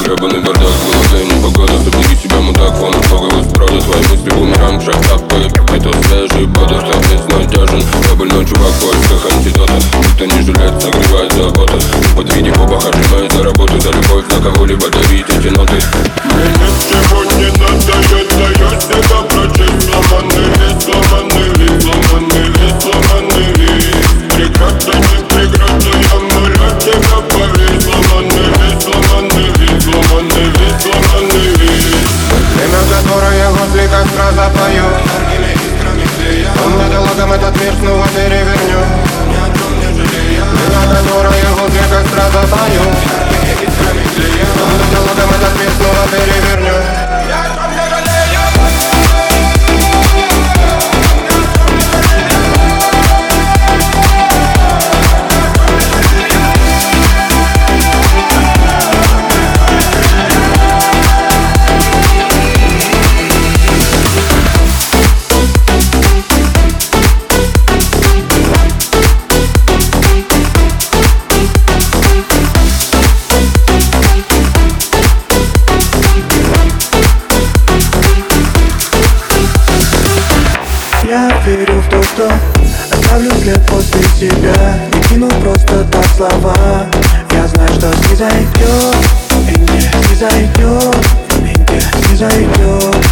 гребаный бардак в голове, непогода. Забери себя, мудак, вон от Бога воспрода. Твои мысли бумеранг, шаг так поет. Это свежий бодр, так безнадежен. Я больной чувак в поисках антидота. Никто не жалеет, согревает забота. Подведи по бахажи, но из-за работы. За любовь на кого-либо давить эти ноты. Мне ничего не надо, я себя прочесть. Сломанный лист, сломанный лист, сломанный лист, сломанный лист. Преграда, не преграда, я молю тебя поверь. Сломанный лист, сломанный лист, сломанный лист, сломанный лист. Время, которое возле костра запою. Он недолгом этот мир снова перевернет. Время, которое возле костра запою. Он недолгом этот мир снова перевернет. Я верю в то, что оставлю след после себя. Не кину просто так слова. Я знаю, что снизойдет, и не снизойдет, и не снизойдет.